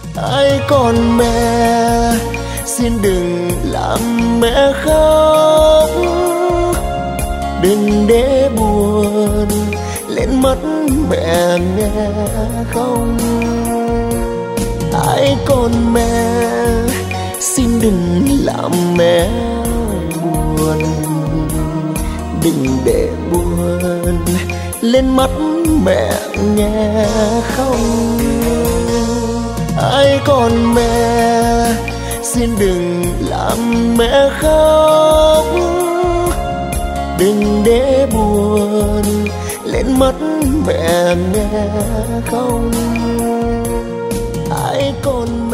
Ai còn mẹ xin đừng làm mẹ khóc, đừng để buồn lên mắt mẹ nghe không. Ai còn mẹ xin đừng làm mẹ buồn, đừng để buồn lên mắt mẹ nghe không. Ai còn mẹ xin đừng làm mẹ khóc, đừng để buồn lên mắt mẹ nghe không. Ai còn